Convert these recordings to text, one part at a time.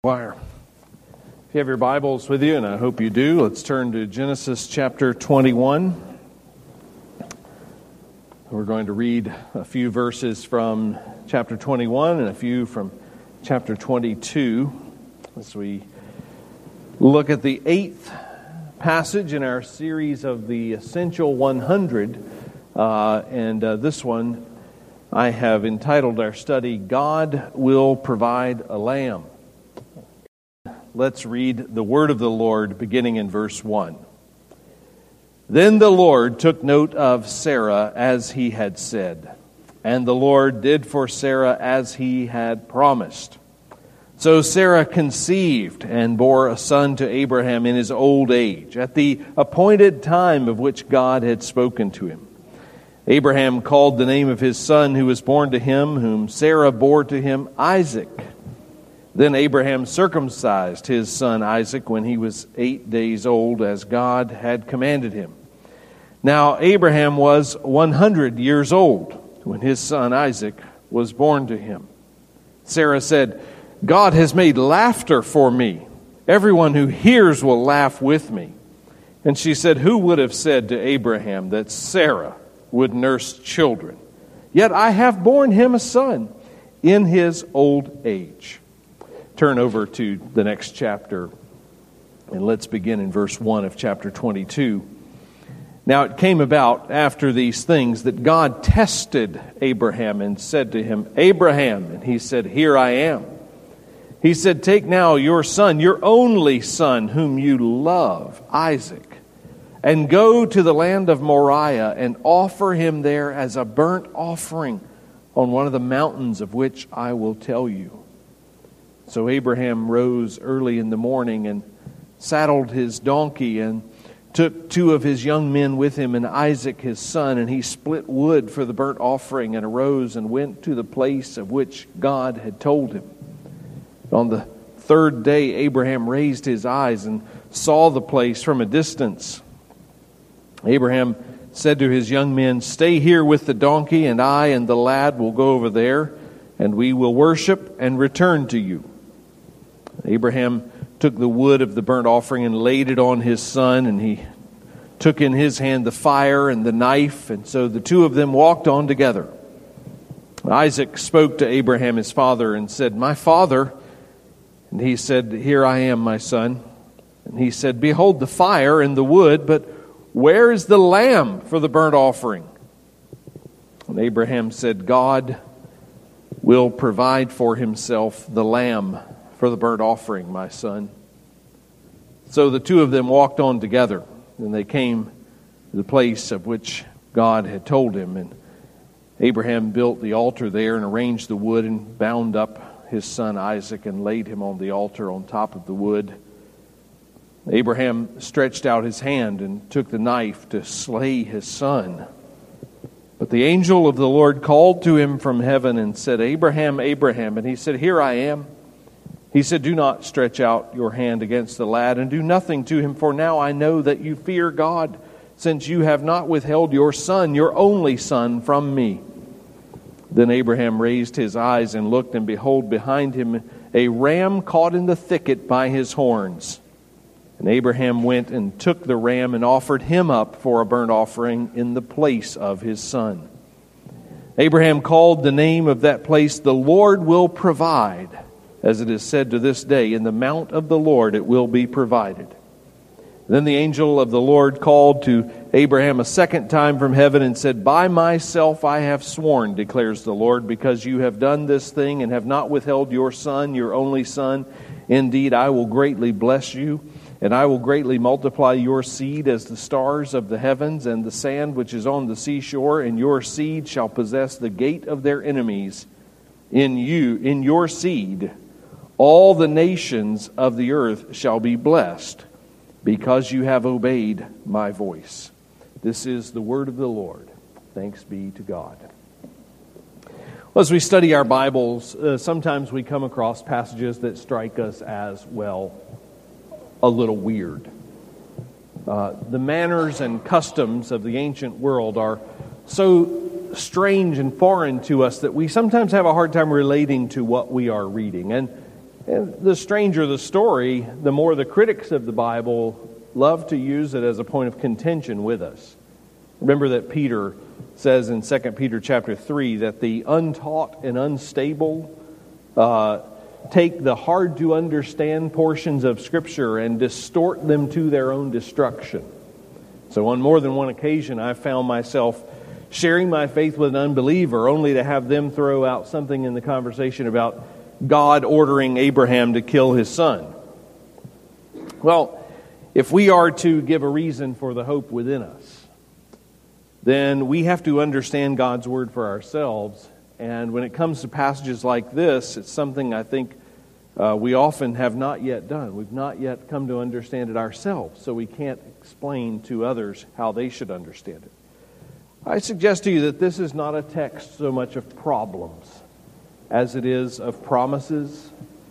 choir. If you have your Bibles with you, and I hope you do, let's turn to Genesis chapter 21. We're going to read a few verses from chapter 21 and a few from chapter 22 as we look at the eighth passage in our series of the Essential 100. This one I have entitled our study, God Will Provide a Lamb. Let's read the word of the Lord beginning in verse 1. Then the Lord took note of Sarah as he had said, and the Lord did for Sarah as he had promised. So Sarah conceived and bore a son to Abraham in his old age, at the appointed time of which God had spoken to him. Abraham called the name of his son who was born to him, whom Sarah bore to him, Isaac. Then Abraham circumcised his son Isaac when he was 8 days old, as God had commanded him. Now Abraham was 100 years old when his son Isaac was born to him. Sarah said, God has made laughter for me. Everyone who hears will laugh with me. And she said, who would have said to Abraham that Sarah would nurse children? Yet I have borne him a son in his old age. Turn over to the next chapter, and let's begin in verse 1 of chapter 22. Now it came about after these things that God tested Abraham and said to him, Abraham, and he said, Here I am. He said, Take now your son, your only son, whom you love, Isaac, and go to the land of Moriah and offer him there as a burnt offering on one of the mountains of which I will tell you. So Abraham rose early in the morning and saddled his donkey and took 2 of his young men with him and Isaac his son, and he split wood for the burnt offering and arose and went to the place of which God had told him. On the 3rd day Abraham raised his eyes and saw the place from a distance. Abraham said to his young men, Stay here with the donkey, and I and the lad will go over there, and we will worship and return to you. Abraham took the wood of the burnt offering and laid it on his son, and he took in his hand the fire and the knife, and so the 2 of them walked on together. Isaac spoke to Abraham his father and said, My father. And he said, Here I am, my son. And he said, Behold the fire and the wood, but where is the lamb for the burnt offering? And Abraham said, God will provide for himself the lamb for the burnt offering, my son. So the 2 of them walked on together, and they came to the place of which God had told him. And Abraham built the altar there and arranged the wood and bound up his son Isaac and laid him on the altar on top of the wood. Abraham stretched out his hand and took the knife to slay his son. But the angel of the Lord called to him from heaven and said, Abraham, Abraham. And he said, Here I am. He said, Do not stretch out your hand against the lad and do nothing to him, for now I know that you fear God, since you have not withheld your son, your only son, from me. Then Abraham raised his eyes and looked, and behold, behind him a ram caught in the thicket by his horns. And Abraham went and took the ram and offered him up for a burnt offering in the place of his son. Abraham called the name of that place, The Lord Will Provide. As it is said to this day, In the mount of the Lord it will be provided. Then the angel of the Lord called to Abraham a second time from heaven and said, By myself I have sworn, declares the Lord, because you have done this thing and have not withheld your son, your only son. Indeed, I will greatly bless you, and I will greatly multiply your seed as the stars of the heavens and the sand which is on the seashore, and your seed shall possess the gate of their enemies. In your seed, all the nations of the earth shall be blessed, because you have obeyed my voice. This is the word of the Lord. Thanks be to God. Well, as we study our Bibles, sometimes we come across passages that strike us as, well, a little weird. The manners and customs of the ancient world are so strange and foreign to us that we sometimes have a hard time relating to what we are reading. And And the stranger the story, the more the critics of the Bible love to use it as a point of contention with us. Remember that Peter says in 2 Peter chapter 3 that the untaught and unstable take the hard-to-understand portions of Scripture and distort them to their own destruction. So on more than one occasion, I've found myself sharing my faith with an unbeliever only to have them throw out something in the conversation about God ordering Abraham to kill his son. Well, if we are to give a reason for the hope within us, then we have to understand God's Word for ourselves. And when it comes to passages like this, it's something I think we often have not yet done. We've not yet come to understand it ourselves, so we can't explain to others how they should understand it. I suggest to you that this is not a text so much of problems as it is of promises,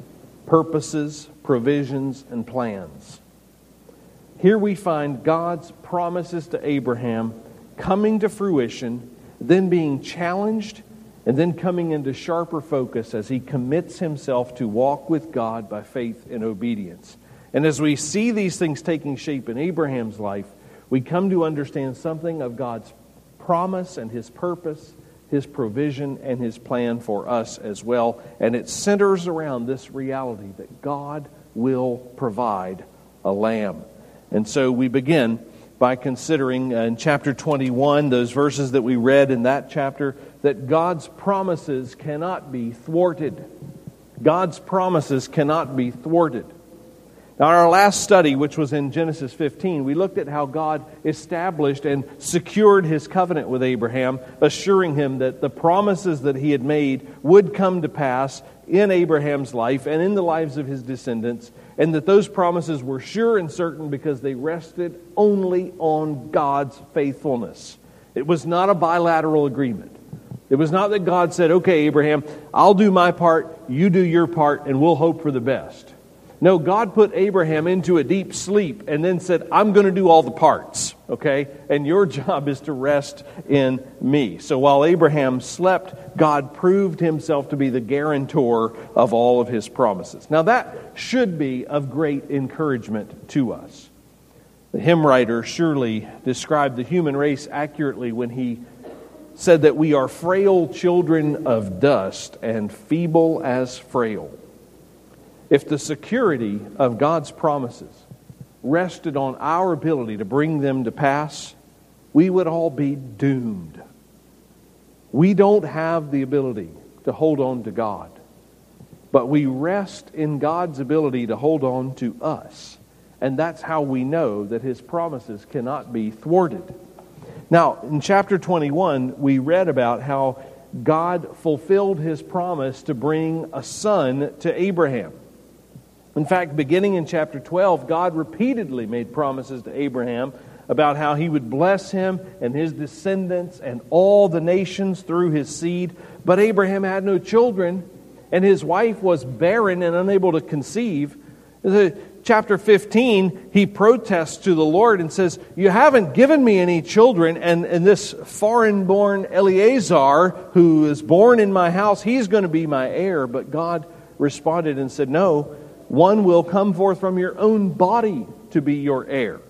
purposes, provisions, and plans. Here we find God's promises to Abraham coming to fruition, then being challenged, and then coming into sharper focus as he commits himself to walk with God by faith and obedience. And as we see these things taking shape in Abraham's life, we come to understand something of God's promise and His purpose, His provision, and His plan for us as well. And it centers around this reality that God will provide a lamb. And so we begin by considering in chapter 21, those verses that we read in that chapter, that God's promises cannot be thwarted. God's promises cannot be thwarted. Now, in our last study, which was in Genesis 15, we looked at how God established and secured His covenant with Abraham, assuring him that the promises that He had made would come to pass in Abraham's life and in the lives of his descendants, and that those promises were sure and certain because they rested only on God's faithfulness. It was not a bilateral agreement. It was not that God said, okay, Abraham, I'll do my part, you do your part, and we'll hope for the best. No, God put Abraham into a deep sleep and then said, I'm going to do all the parts, okay? And your job is to rest in me. So while Abraham slept, God proved Himself to be the guarantor of all of His promises. Now that should be of great encouragement to us. The hymn writer surely described the human race accurately when he said that we are frail children of dust and feeble as frail. If the security of God's promises rested on our ability to bring them to pass, we would all be doomed. We don't have the ability to hold on to God, but we rest in God's ability to hold on to us. And that's how we know that His promises cannot be thwarted. Now, in chapter 21, we read about how God fulfilled His promise to bring a son to Abraham. In fact, beginning in chapter 12, God repeatedly made promises to Abraham about how He would bless him and his descendants and all the nations through his seed. But Abraham had no children, and his wife was barren and unable to conceive. Chapter 15, he protests to the Lord and says, you haven't given me any children, and this foreign-born Eliezer, who is born in my house, he's going to be my heir. But God responded and said, no, one will come forth from your own body to be your heir.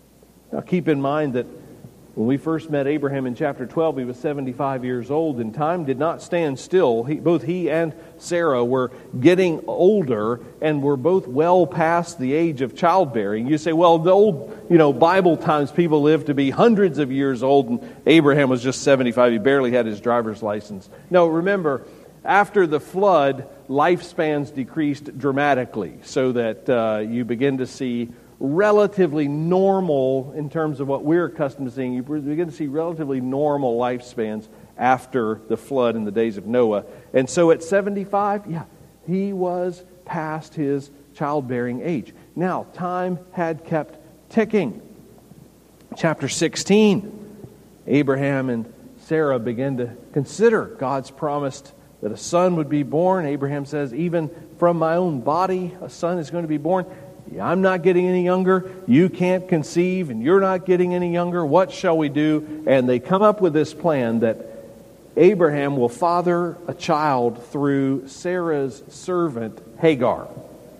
Now keep in mind that when we first met Abraham in chapter 12, he was 75 years old, and time did not stand still. Both he and Sarah were getting older and were both well past the age of childbearing. You say, well, the old, Bible times people lived to be hundreds of years old, and Abraham was just 75. He barely had his driver's license. No, remember, after the flood, lifespans decreased dramatically so that you begin to see relatively normal, in terms of what we're accustomed to seeing, you begin to see relatively normal lifespans after the flood in the days of Noah. And so at 75, he was past his childbearing age. Now, time had kept ticking. Chapter 16, Abraham and Sarah begin to consider God's promise that a son would be born. Abraham says, even from my own body, a son is going to be born. I'm not getting any younger. You can't conceive, and you're not getting any younger. What shall we do? And they come up with this plan that Abraham will father a child through Sarah's servant Hagar.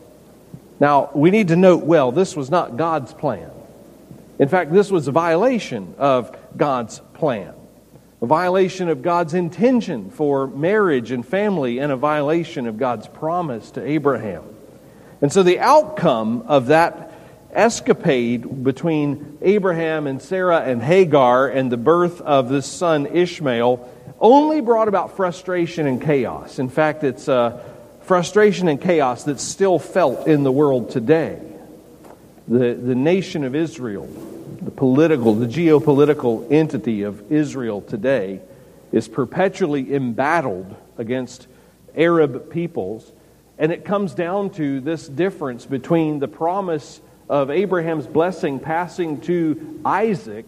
Now, we need to note well, this was not God's plan. In fact, this was a violation of God's plan, a violation of God's intention for marriage and family, and a violation of God's promise to Abraham. And so the outcome of that escapade between Abraham and Sarah and Hagar and the birth of this son Ishmael only brought about frustration and chaos. In fact, it's frustration and chaos that's still felt in the world today. The nation of Israel, the geopolitical entity of Israel today, is perpetually embattled against Arab peoples. And it comes down to this difference between the promise of Abraham's blessing passing to Isaac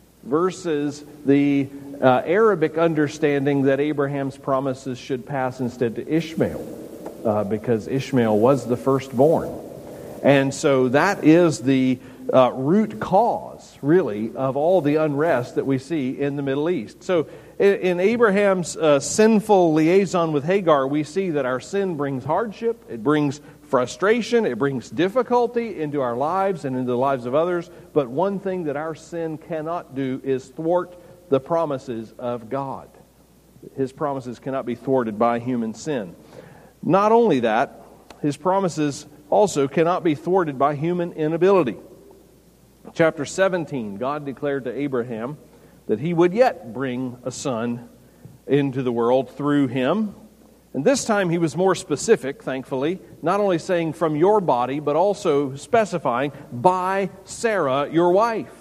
versus the Arabic understanding that Abraham's promises should pass instead to Ishmael, because Ishmael was the firstborn. And so that is the root cause, really, of all the unrest that we see in the Middle East. So in Abraham's sinful liaison with Hagar, we see that our sin brings hardship, it brings frustration, it brings difficulty into our lives and into the lives of others. But one thing that our sin cannot do is thwart the promises of God. His promises cannot be thwarted by human sin. Not only that, His promises also cannot be thwarted by human inability. Chapter 17, God declared to Abraham that He would yet bring a son into the world through him. And this time He was more specific, thankfully, not only saying from your body, but also specifying by Sarah, your wife.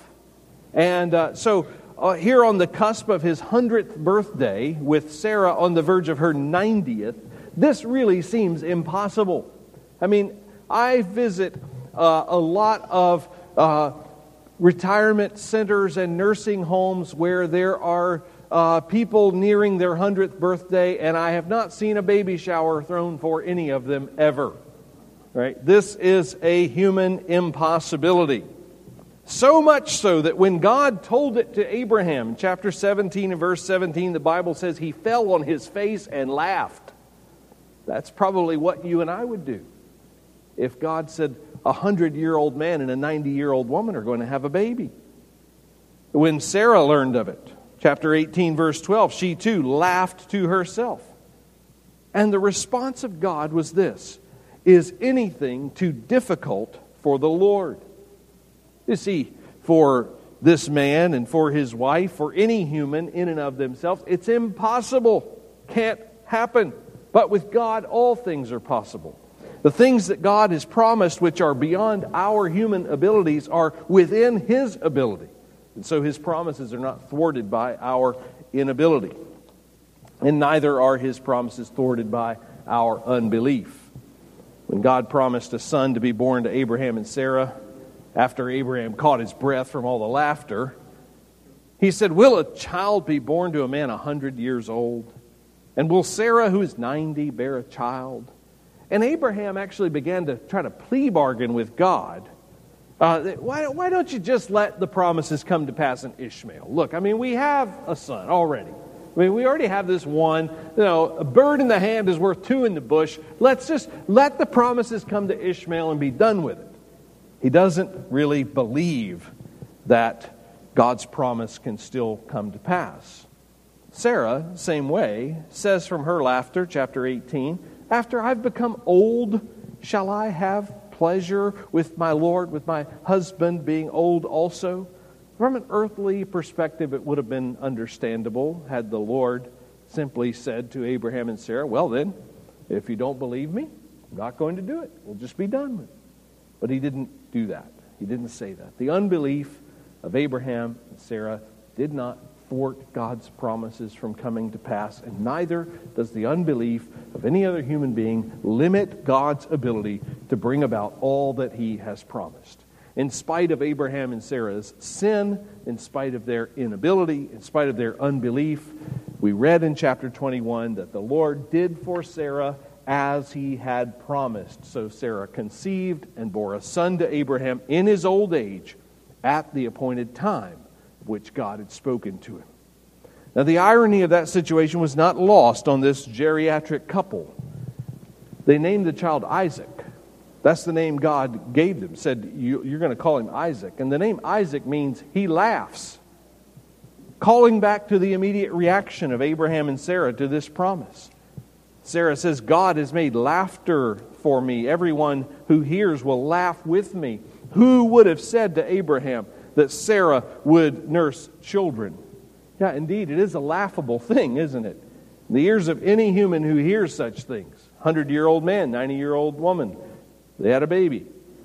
And so here on the cusp of His 100th birthday, with Sarah on the verge of her 90th, this really seems impossible. I mean, I visit a lot of retirement centers and nursing homes where there are people nearing their 100th birthday, and I have not seen a baby shower thrown for any of them ever. Right? This is a human impossibility. So much so that when God told it to Abraham, in chapter 17 and verse 17, the Bible says he fell on his face and laughed. That's probably what you and I would do if God said a 100-year-old man and a 90-year-old woman are going to have a baby. When Sarah learned of it, chapter 18, verse 12, she too laughed to herself. And the response of God was this: is anything too difficult for the Lord? You see, for this man and for his wife, for any human in and of themselves, it's impossible. Can't happen. But with God, all things are possible. The things that God has promised, which are beyond our human abilities, are within His ability. And so His promises are not thwarted by our inability. And neither are His promises thwarted by our unbelief. When God promised a son to be born to Abraham and Sarah, after Abraham caught his breath from all the laughter, He said, "Will a child be born to a man 100 years old? And will Sarah, who is 90, bear a child?" And Abraham actually began to try to plea bargain with God. Why don't you just let the promises come to pass in Ishmael? Look, I mean, we have a son already. I mean, we already have this one. You know, a bird in the hand is worth two in the bush. Let's just let the promises come to Ishmael and be done with it. He doesn't really believe that God's promise can still come to pass. Sarah, same way, says from her laughter, chapter 18, "After I've become old, shall I have pleasure with my Lord, with my husband being old also?" From an earthly perspective, it would have been understandable had the Lord simply said to Abraham and Sarah, "Well then, if you don't believe me, I'm not going to do it. We'll just be done with it." But He didn't do that. He didn't say that. The unbelief of Abraham and Sarah did not thwart God's promises from coming to pass, and neither does the unbelief of any other human being limit God's ability to bring about all that He has promised. In spite of Abraham and Sarah's sin, in spite of their inability, in spite of their unbelief, we read in chapter 21 that the Lord did for Sarah as He had promised. So Sarah conceived and bore a son to Abraham in his old age at the appointed time which God had spoken to him. Now, the irony of that situation was not lost on this geriatric couple. They named the child Isaac. That's the name God gave them. Said, you're going to call him Isaac. And the name Isaac means he laughs. Calling back to the immediate reaction of Abraham and Sarah to this promise. Sarah says, God has made laughter for me. Everyone who hears will laugh with me. Who would have said to Abraham that Sarah would nurse children? Yeah, indeed, it is a laughable thing, isn't it? In the ears of any human who hears such things. 100-year-old man, 90-year-old woman, they had a baby.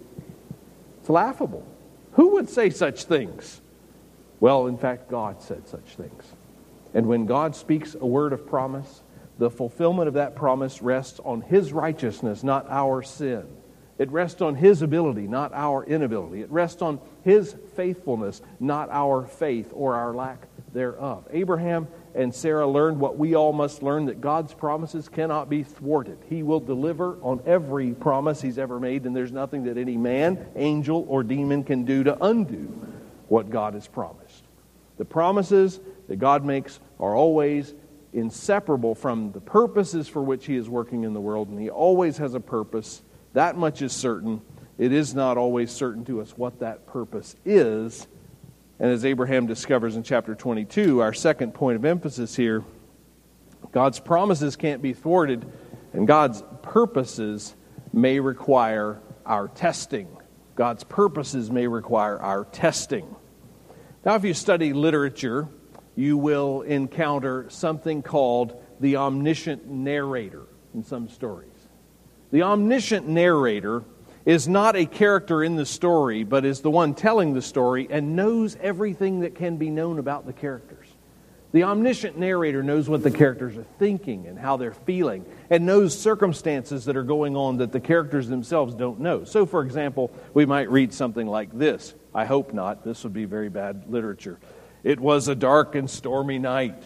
It's laughable. Who would say such things? Well, in fact, God said such things. And when God speaks a word of promise, the fulfillment of that promise rests on His righteousness, not our sin. It rests on His ability, not our inability. It rests on His faithfulness, not our faith or our lack thereof. Abraham and Sarah learned what we all must learn, that God's promises cannot be thwarted. He will deliver on every promise He's ever made, and there's nothing that any man, angel, or demon can do to undo what God has promised. The promises that God makes are always inseparable from the purposes for which He is working in the world, and He always has a purpose. That much is certain. It is not always certain to us what that purpose is. And as Abraham discovers in chapter 22, our second point of emphasis here, God's promises can't be thwarted, and God's purposes may require our testing. God's purposes may require our testing. Now, if you study literature, you will encounter something called the omniscient narrator in some stories. The omniscient narrator is not a character in the story, but is the one telling the story and knows everything that can be known about the characters. The omniscient narrator knows what the characters are thinking and how they're feeling, and knows circumstances that are going on that the characters themselves don't know. So, for example, we might read something like this. I hope not. This would be very bad literature. It was a dark and stormy night.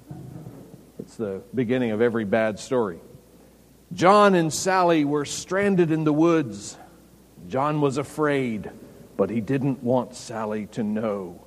It's the beginning of every bad story. John and Sally were stranded in the woods. John was afraid, but he didn't want Sally to know.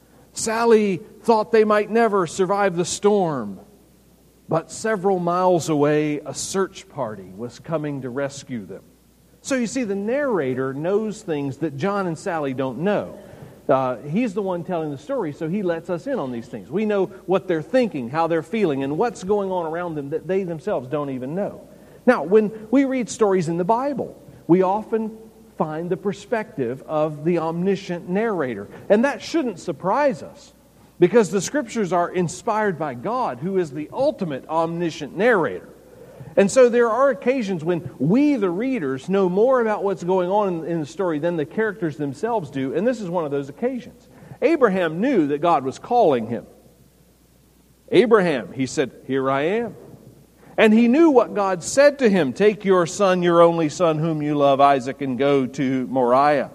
Sally thought they might never survive the storm, but several miles away, a search party was coming to rescue them. So you see, the narrator knows things that John and Sally don't know. He's the one telling the story, so he lets us in on these things. We know what they're thinking, how they're feeling, and what's going on around them that they themselves don't even know. Now, when we read stories in the Bible, we often find the perspective of the omniscient narrator. And that shouldn't surprise us, because the Scriptures are inspired by God, who is the ultimate omniscient narrator. And so there are occasions when we, the readers, know more about what's going on in the story than the characters themselves do, and this is one of those occasions. Abraham knew that God was calling him. Abraham, he said, "Here I am." And he knew what God said to him, "Take your son, your only son, whom you love, Isaac, and go to Moriah."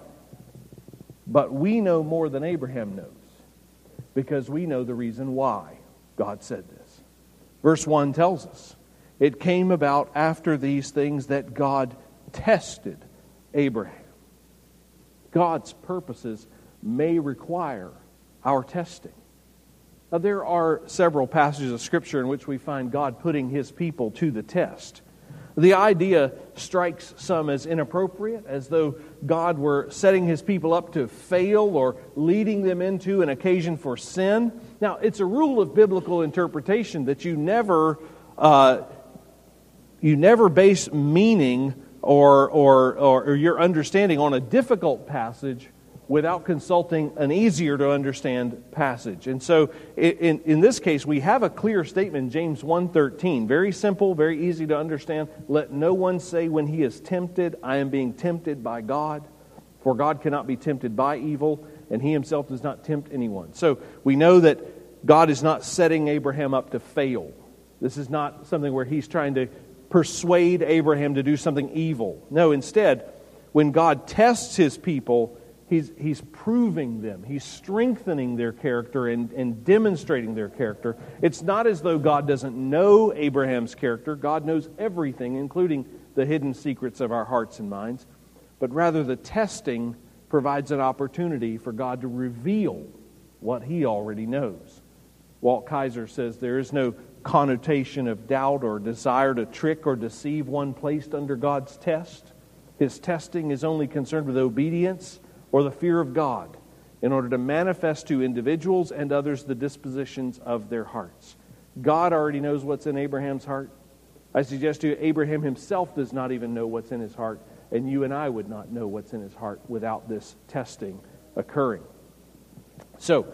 But we know more than Abraham knows, because we know the reason why God said this. Verse 1 tells us, it came about after these things that God tested Abraham. God's purposes may require our testing. Now, there are several passages of Scripture in which we find God putting His people to the test. The idea strikes some as inappropriate, as though God were setting His people up to fail or leading them into an occasion for sin. Now, it's a rule of biblical interpretation that you never base meaning or your understanding on a difficult passage without consulting an easier to understand passage. And so in this case, we have a clear statement in James 1:13. Very simple, very easy to understand. Let no one say when he is tempted, I am being tempted by God. For God cannot be tempted by evil, and He Himself does not tempt anyone. So we know that God is not setting Abraham up to fail. This is not something where He's trying to persuade Abraham to do something evil. No, instead, when God tests His people, He's proving them. He's strengthening their character and demonstrating their character. It's not as though God doesn't know Abraham's character. God knows everything, including the hidden secrets of our hearts and minds. But rather, the testing provides an opportunity for God to reveal what He already knows. Walt Kaiser says there is no connotation of doubt or desire to trick or deceive one placed under God's test. His testing is only concerned with obedience or the fear of God in order to manifest to individuals and others the dispositions of their hearts. God already knows what's in Abraham's heart. I suggest to you, Abraham himself does not even know what's in his heart, and you and I would not know what's in his heart without this testing occurring. So,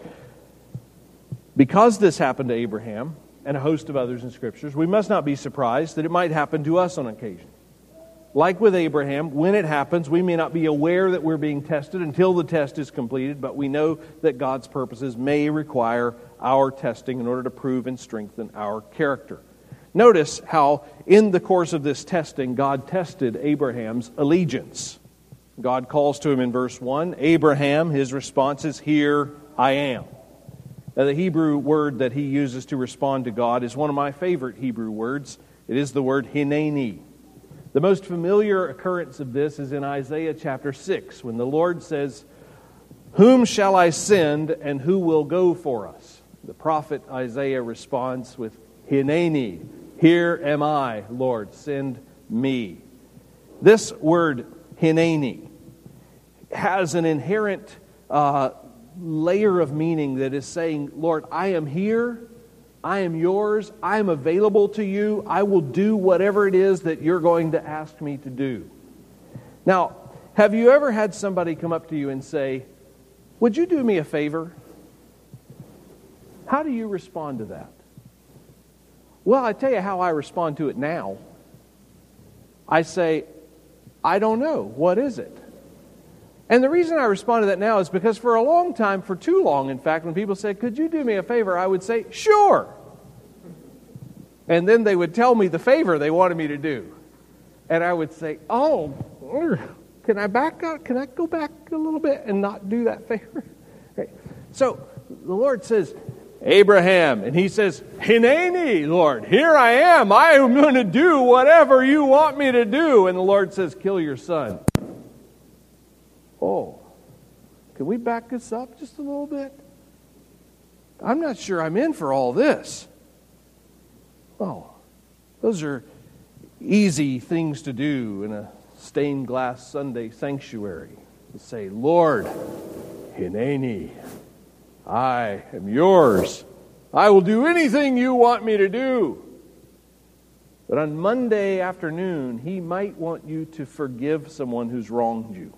because this happened to Abraham and a host of others in Scriptures, we must not be surprised that it might happen to us on occasion. Like with Abraham, when it happens, we may not be aware that we're being tested until the test is completed, but we know that God's purposes may require our testing in order to prove and strengthen our character. Notice how, in the course of this testing, God tested Abraham's allegiance. God calls to him in verse 1, Abraham, his response is, "Here I am." Now, the Hebrew word that he uses to respond to God is one of my favorite Hebrew words. It is the word hineni. The most familiar occurrence of this is in Isaiah chapter 6, when the Lord says, "Whom shall I send, and who will go for us?" The prophet Isaiah responds with, "Hineni, here am I, Lord, send me." This word, hineni, has an inherent layer of meaning that is saying, Lord, I am here, I am yours, I am available to you, I will do whatever it is that you're going to ask me to do. Now, have you ever had somebody come up to you and say, "Would you do me a favor?" How do you respond to that? Well, I tell you how I respond to it now. I say, "I don't know. What is it?" And the reason I respond to that now is because for a long time, for too long, in fact, when people say, "Could you do me a favor?" I would say, "Sure." And then they would tell me the favor they wanted me to do. And I would say, "Oh, can I back up? Can I go back a little bit and not do that favor?" Okay. So the Lord says, "Abraham," and he says, "Hineni, Lord, here I am. I am going to do whatever you want me to do." And the Lord says, "Kill your son." Oh, can we back this up just a little bit? I'm not sure I'm in for all this. Oh, those are easy things to do in a stained glass Sunday sanctuary. To say, "Lord, hineni, I am yours. I will do anything you want me to do." But on Monday afternoon, he might want you to forgive someone who's wronged you.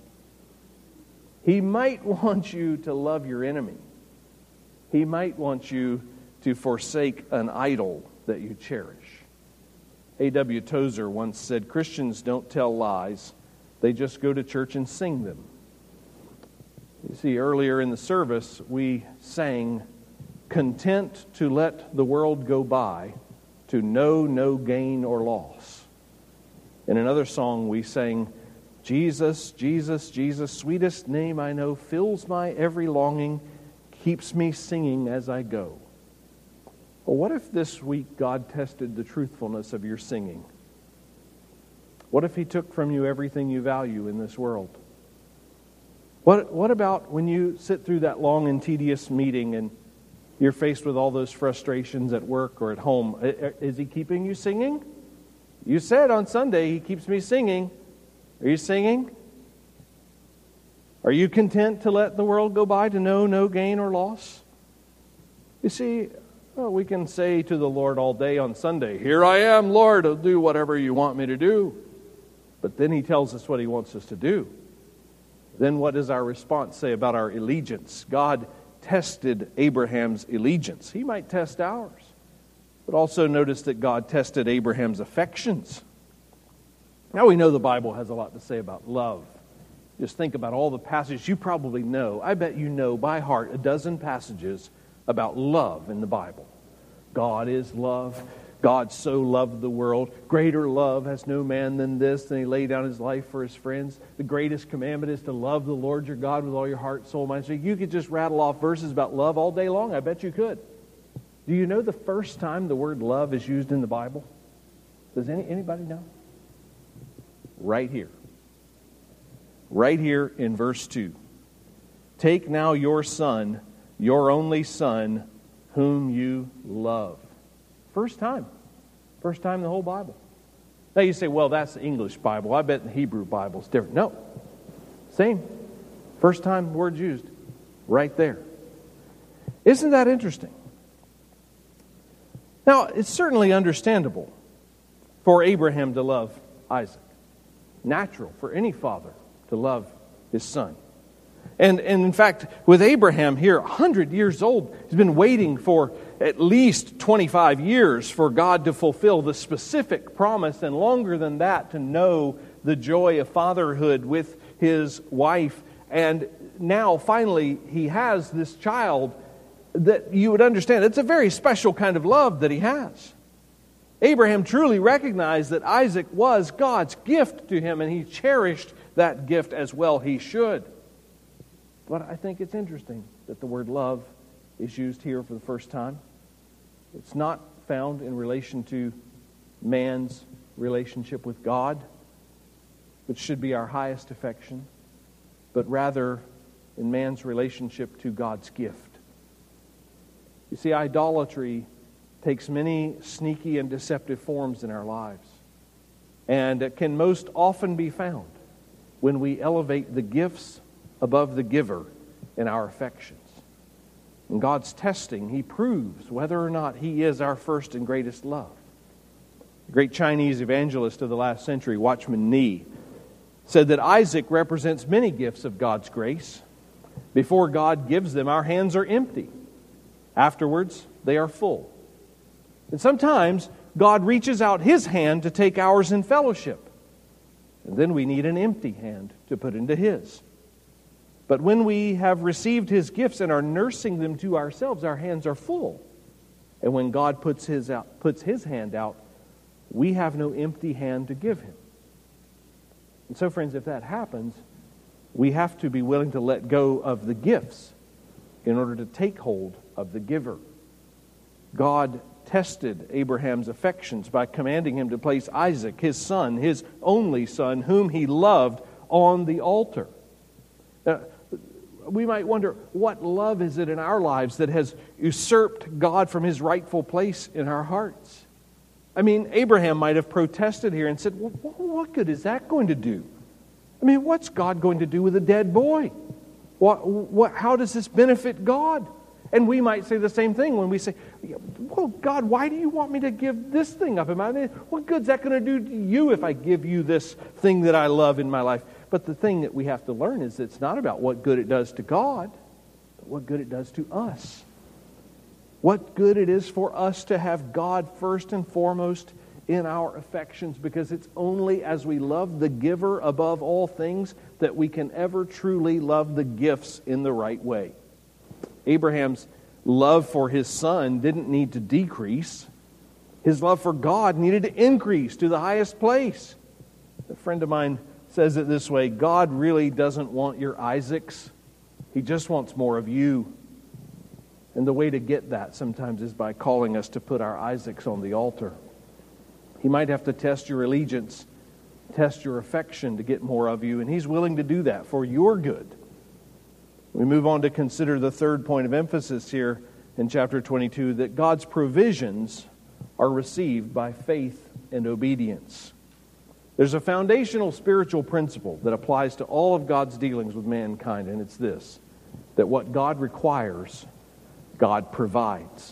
He might want you to love your enemy. He might want you to forsake an idol that you cherish. A.W. Tozer once said, "Christians don't tell lies. They just go to church and sing them." You see, earlier in the service, we sang, "Content to let the world go by, to know no gain or loss." In another song, we sang, "Jesus, Jesus, Jesus, sweetest name I know, fills my every longing, keeps me singing as I go." Well, what if this week God tested the truthfulness of your singing? What if He took from you everything you value in this world? What about when you sit through that long and tedious meeting and you're faced with all those frustrations at work or at home? Is He keeping you singing? You said on Sunday, "He keeps me singing." Are you singing? Are you content to let the world go by, to know no gain or loss? You see, we can say to the Lord all day on Sunday, "Here I am, Lord, I'll do whatever you want me to do." But then He tells us what He wants us to do. Then what does our response say about our allegiance? God tested Abraham's allegiance. He might test ours. But also notice that God tested Abraham's affections. Now we know the Bible has a lot to say about love. Just think about all the passages you probably know. I bet you know by heart a dozen passages about love in the Bible. God is love. God so loved the world. Greater love has no man than this, than He laid down His life for His friends. The greatest commandment is to love the Lord your God with all your heart, soul, mind, strength. You could just rattle off verses about love all day long. I bet you could. Do you know the first time the word love is used in the Bible? Does anybody know? Right here. Right here in verse 2. "Take now your son, your only son, whom you love. First time. First time in the whole Bible. Now you say, well, that's the English Bible. I bet the Hebrew Bible is different. No. Same. First time the word's used. Right there. Isn't that interesting? Now, it's certainly understandable for Abraham to love Isaac. Natural for any father to love his son. And in fact, with Abraham here, 100 years old, he's been waiting for at least 25 years for God to fulfill the specific promise, and longer than that to know the joy of fatherhood with his wife. And now, finally, he has this child that you would understand. It's a very special kind of love that he has. Abraham truly recognized that Isaac was God's gift to him, and he cherished that gift as well he should. But I think it's interesting that the word love is used here for the first time. It's not found in relation to man's relationship with God, which should be our highest affection, but rather in man's relationship to God's gift. You see, idolatry takes many sneaky and deceptive forms in our lives, and it can most often be found when we elevate the gifts above the giver in our affections. In God's testing, He proves whether or not He is our first and greatest love. The great Chinese evangelist of the last century, Watchman Nee, said that Isaac represents many gifts of God's grace. Before God gives them, our hands are empty. Afterwards, they are full. And sometimes God reaches out His hand to take ours in fellowship. And then we need an empty hand to put into His. But when we have received His gifts and are nursing them to ourselves, our hands are full. And when God puts His hand out, we have no empty hand to give Him. And so, friends, if that happens, we have to be willing to let go of the gifts in order to take hold of the giver. God tested Abraham's affections by commanding him to place Isaac, his son, his only son, whom he loved, on the altar. Now, we might wonder, what love is it in our lives that has usurped God from His rightful place in our hearts? I mean, Abraham might have protested here and said, well, what good is that going to do? I mean, what's God going to do with a dead boy? How does this benefit God? And we might say the same thing when we say, well, God, why do you want me to give this thing up? I mean, what good's that going to do to you if I give you this thing that I love in my life? But the thing that we have to learn is it's not about what good it does to God, but what good it does to us. What good it is for us to have God first and foremost in our affections, because it's only as we love the giver above all things that we can ever truly love the gifts in the right way. Abraham's love for his son didn't need to decrease. His love for God needed to increase to the highest place. A friend of mine says it this way: God really doesn't want your Isaacs. He just wants more of you. And the way to get that sometimes is by calling us to put our Isaacs on the altar. He might have to test your allegiance, test your affection to get more of you, and He's willing to do that for your good. We move on to consider the third point of emphasis here in chapter 22, that God's provisions are received by faith and obedience. There's a foundational spiritual principle that applies to all of God's dealings with mankind, and it's this: that what God requires, God provides.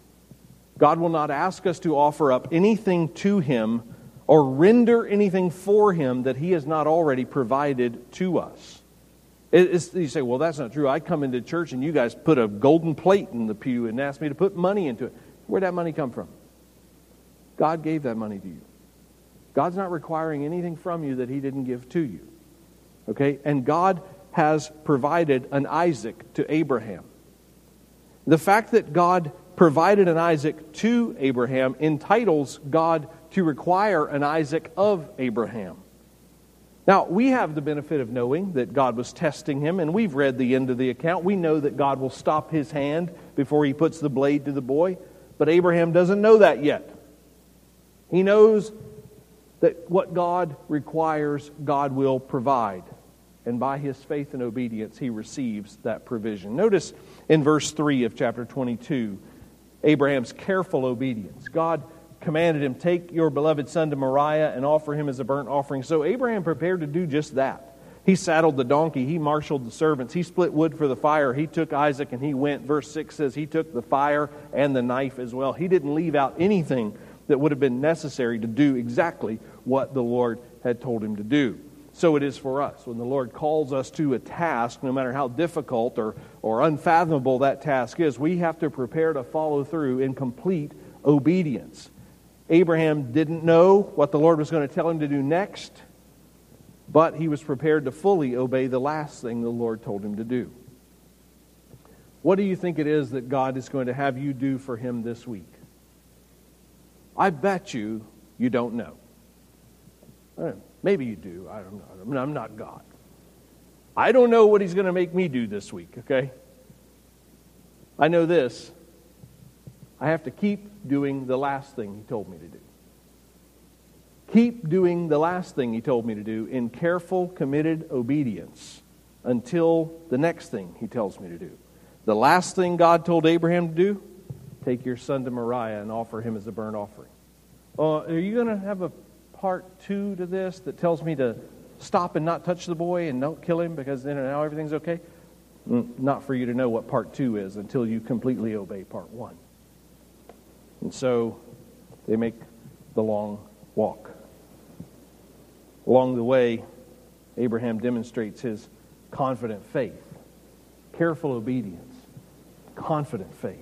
God will not ask us to offer up anything to Him or render anything for Him that He has not already provided to us. You say, well, that's not true. I come into church and you guys put a golden plate in the pew and ask me to put money into it. Where'd that money come from? God gave that money to you. God's not requiring anything from you that He didn't give to you. Okay? And God has provided an Isaac to Abraham. The fact that God provided an Isaac to Abraham entitles God to require an Isaac of Abraham. Now, we have the benefit of knowing that God was testing him, and we've read the end of the account. We know that God will stop His hand before He puts the blade to the boy, but Abraham doesn't know that yet. He knows that what God requires, God will provide. And by his faith and obedience, he receives that provision. Notice in verse 3 of chapter 22 Abraham's careful obedience. God commanded him, take your beloved son to Moriah and offer him as a burnt offering. So Abraham prepared to do just that. He saddled the donkey. He marshaled the servants. He split wood for the fire. He took Isaac and he went. Verse 6 says he took the fire and the knife as well. He didn't leave out anything that would have been necessary to do exactly what the Lord had told him to do. So it is for us. When the Lord calls us to a task, no matter how difficult or unfathomable that task is, we have to prepare to follow through in complete obedience. Abraham didn't know what the Lord was going to tell him to do next, but he was prepared to fully obey the last thing the Lord told him to do. What do you think it is that God is going to have you do for him this week? I bet you don't know. Maybe you do. I don't know. I'm not God. I don't know what he's going to make me do this week, okay? I know this. I have to keep doing the last thing he told me to do. Keep doing the last thing he told me to do in careful, committed obedience until the next thing he tells me to do. The last thing God told Abraham to do, take your son to Moriah and offer him as a burnt offering. Are you going to have a part 2 to this that tells me to stop and not touch the boy and don't kill him because then now everything's okay? Not for you to know what part 2 is until you completely obey part 1. And so they make the long walk. Along the way, Abraham demonstrates his confident faith, careful obedience, confident faith.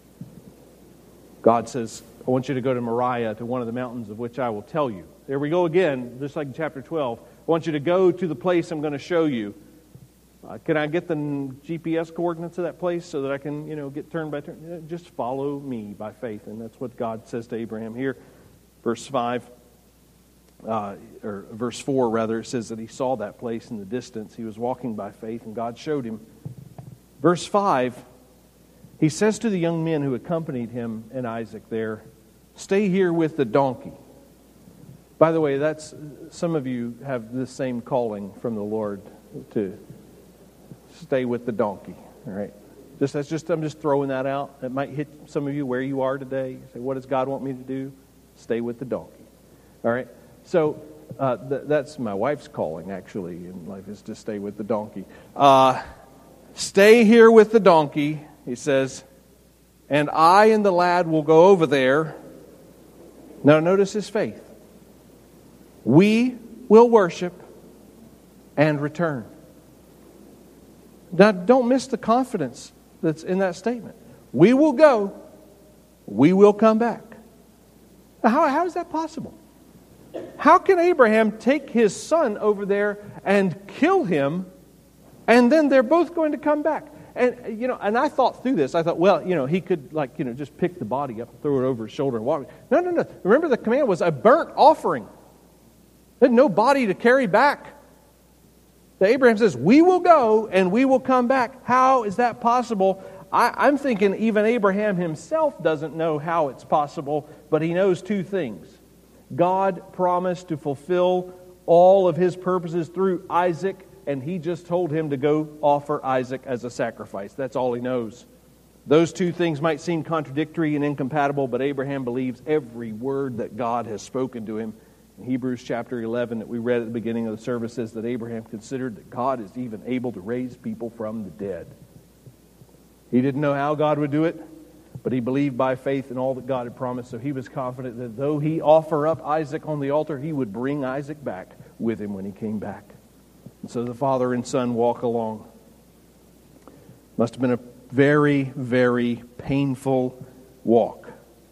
God says, I want you to go to Moriah, to one of the mountains of which I will tell you. There we go again, just like in chapter 12. I want you to go to the place I'm going to show you. Can I get the GPS coordinates of that place so that I can, get turn by turn? Just follow me by faith. And that's what God says to Abraham here. Verse 5, or verse 4 rather, it says that he saw that place in the distance. He was walking by faith and God showed him. Verse 5, he says to the young men who accompanied him and Isaac there, stay here with the donkey. By the way, that's some of you have this same calling from the Lord to stay with the donkey. All right, I'm just throwing that out. It might hit some of you where you are today. You say, what does God want me to do? Stay with the donkey. All right. So that's my wife's calling actually in life, is to stay with the donkey. Stay here with the donkey, he says, and I and the lad will go over there. Now notice his faith. We will worship and return. Now don't miss the confidence that's in that statement. We will go, we will come back. Now, how is that possible? How can Abraham take his son over there and kill him, and then they're both going to come back? And and I thought through this. I thought, well, he could just pick the body up and throw it over his shoulder and walk. No. Remember, the command was a burnt offering. There's no body to carry back. So Abraham says, we will go and we will come back. How is that possible? I'm thinking even Abraham himself doesn't know how it's possible, but he knows two things. God promised to fulfill all of his purposes through Isaac, and he just told him to go offer Isaac as a sacrifice. That's all he knows. Those two things might seem contradictory and incompatible, but Abraham believes every word that God has spoken to him. In Hebrews chapter 11 that we read at the beginning of the service says that Abraham considered that God is even able to raise people from the dead. He didn't know how God would do it, but he believed by faith in all that God had promised. So he was confident that though he offer up Isaac on the altar, he would bring Isaac back with him when he came back. And so the father and son walk along. Must have been a very, very painful walk.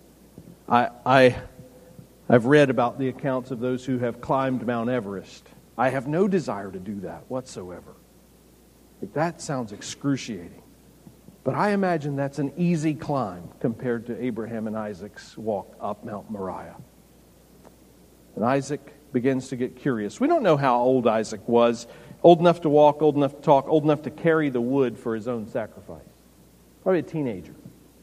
I've read about the accounts of those who have climbed Mount Everest. I have no desire to do that whatsoever. That sounds excruciating. But I imagine that's an easy climb compared to Abraham and Isaac's walk up Mount Moriah. And Isaac begins to get curious. We don't know how old Isaac was. Old enough to walk, old enough to talk, old enough to carry the wood for his own sacrifice. Probably a teenager.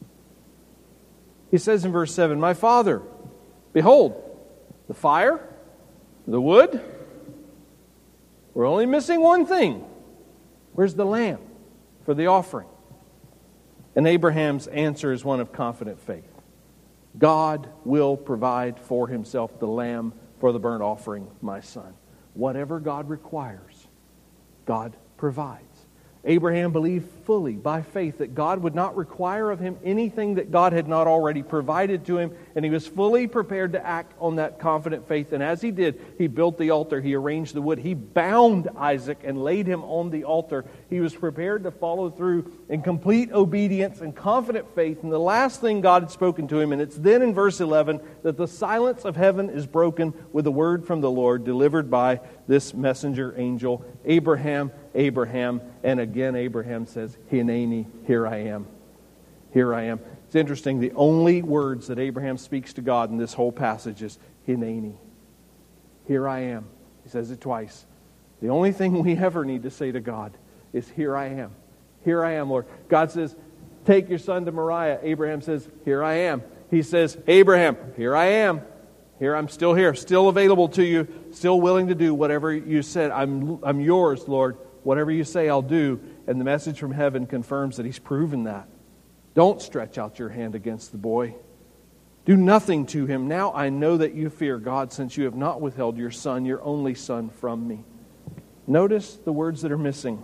He says in verse 7, my father, behold, the fire, the wood. We're only missing one thing. Where's the lamb for the offering? And Abraham's answer is one of confident faith. God will provide for himself the lamb for the burnt offering, my son. Whatever God requires, God provides. Abraham believed fully by faith that God would not require of him anything that God had not already provided to him, and he was fully prepared to act on that confident faith. And as he did, he built the altar, he arranged the wood, he bound Isaac and laid him on the altar. He was prepared to follow through in complete obedience and confident faith. And the last thing God had spoken to him, and it's then in verse 11 that the silence of heaven is broken with a word from the Lord delivered by this messenger angel, Abraham, Abraham. And again Abraham says, Hineni, here I am. Here I am. It's interesting, the only words that Abraham speaks to God in this whole passage is Hineni. Here I am. He says it twice. The only thing we ever need to say to God is, here I am. Here I am, Lord. God says, take your son to Moriah. Abraham says, here I am. He says, Abraham, here I am. Here, I'm still here, still available to you, still willing to do whatever you said. I'm yours, Lord. Whatever you say, I'll do. And the message from heaven confirms that he's proven that. Don't stretch out your hand against the boy. Do nothing to him. Now I know that you fear God, since you have not withheld your son, your only son, from me. Notice the words that are missing.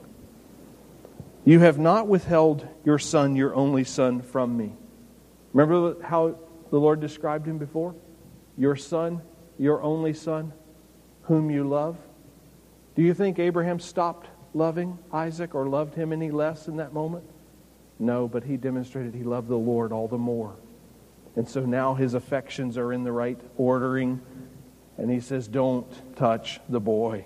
You have not withheld your son, your only son, from me. Remember how the Lord described him before? Your son, your only son, whom you love. Do you think Abraham stopped loving Isaac or loved him any less in that moment? No, but he demonstrated he loved the Lord all the more. And so now his affections are in the right ordering. And he says, don't touch the boy.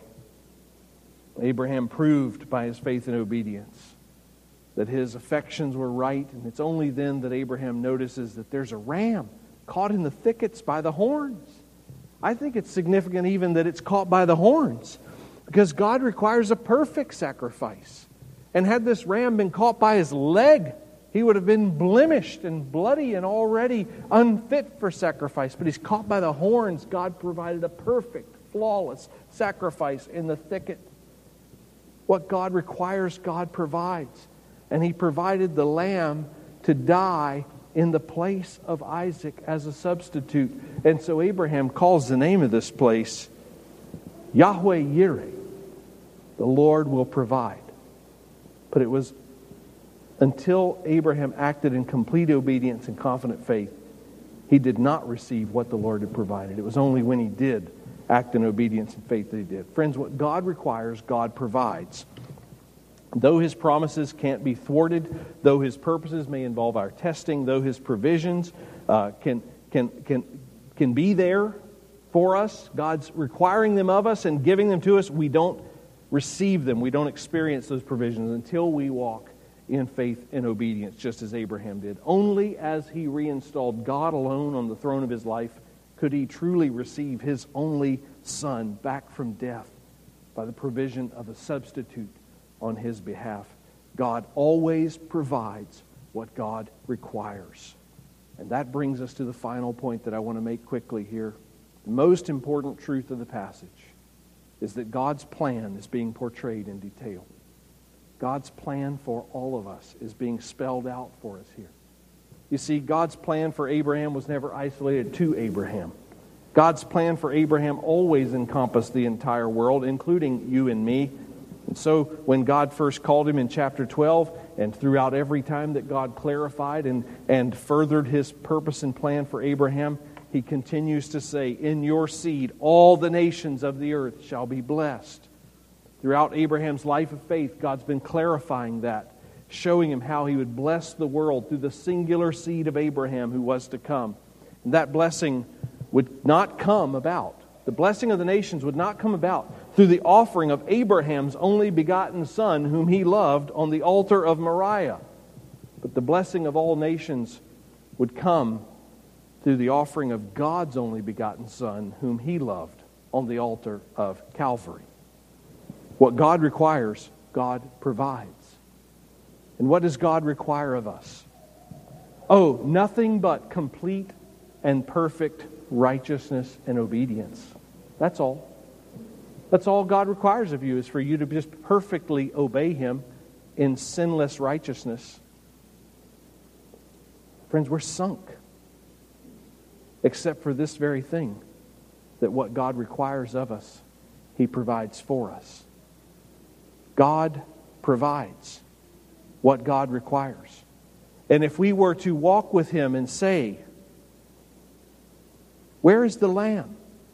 Abraham proved by his faith and obedience that his affections were right. And it's only then that Abraham notices that there's a ram caught in the thickets by the horns. I think it's significant even that it's caught by the horns, because God requires a perfect sacrifice. And had this ram been caught by his leg, he would have been blemished and bloody and already unfit for sacrifice. But he's caught by the horns. God provided a perfect, flawless sacrifice in the thicket. What God requires, God provides. And he provided the lamb to die in the place of Isaac as a substitute. And so Abraham calls the name of this place Yahweh Yireh. The Lord will provide. But it was until Abraham acted in complete obedience and confident faith, he did not receive what the Lord had provided. It was only when he did act in obedience and faith that he did. Friends, what God requires, God provides. Though his promises can't be thwarted, though his purposes may involve our testing, though his provisions can be there for us, God's requiring them of us and giving them to us, we don't receive them. We don't experience those provisions until we walk in faith and obedience, just as Abraham did. Only as he reinstalled God alone on the throne of his life could he truly receive his only son back from death by the provision of a substitute on his behalf. God always provides what God requires. And that brings us to the final point that I want to make quickly here. The most important truth of the passage is that God's plan is being portrayed in detail. God's plan for all of us is being spelled out for us here. You see, God's plan for Abraham was never isolated to Abraham. God's plan for Abraham always encompassed the entire world, including you and me. And so when God first called him in chapter 12, and throughout every time that God clarified and furthered his purpose and plan for Abraham, he continues to say, in your seed, all the nations of the earth shall be blessed. Throughout Abraham's life of faith, God's been clarifying that, showing him how he would bless the world through the singular seed of Abraham who was to come. And that blessing would not come about. The blessing of the nations would not come about through the offering of Abraham's only begotten son, whom he loved, on the altar of Moriah. But the blessing of all nations would come through the offering of God's only begotten Son, whom he loved, on the altar of Calvary. What God requires, God provides. And what does God require of us? Oh, nothing but complete and perfect righteousness and obedience. That's all. That's all God requires of you, is for you to just perfectly obey him in sinless righteousness. Friends, we're sunk. Except for this very thing, that what God requires of us, He provides for us. God provides what God requires. And if we were to walk with Him and say, "Where is the Lamb?"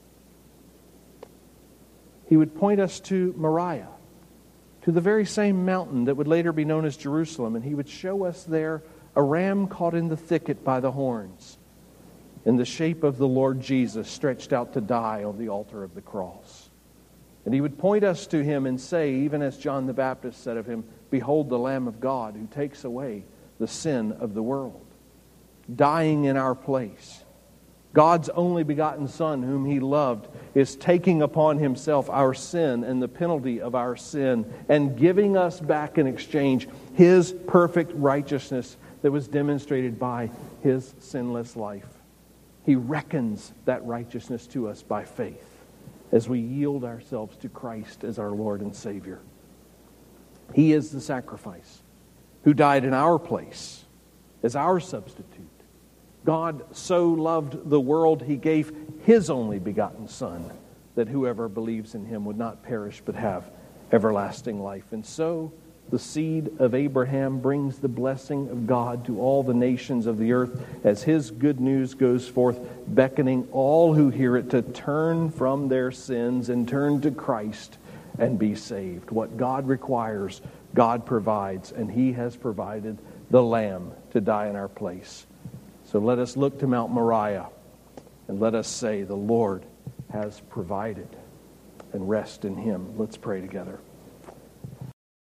He would point us to Moriah, to the very same mountain that would later be known as Jerusalem, and He would show us there a ram caught in the thicket by the horns, in the shape of the Lord Jesus stretched out to die on the altar of the cross. And He would point us to Him and say, even as John the Baptist said of Him, "Behold the Lamb of God who takes away the sin of the world," dying in our place. God's only begotten Son, whom He loved, is taking upon Himself our sin and the penalty of our sin and giving us back in exchange His perfect righteousness that was demonstrated by His sinless life. He reckons that righteousness to us by faith as we yield ourselves to Christ as our Lord and Savior. He is the sacrifice who died in our place as our substitute. God so loved the world, He gave His only begotten Son, that whoever believes in Him would not perish but have everlasting life. And so the seed of Abraham brings the blessing of God to all the nations of the earth as His good news goes forth, beckoning all who hear it to turn from their sins and turn to Christ and be saved. What God requires, God provides, and He has provided the Lamb to die in our place. So let us look to Mount Moriah and let us say, "The Lord has provided," and rest in Him. Let's pray together.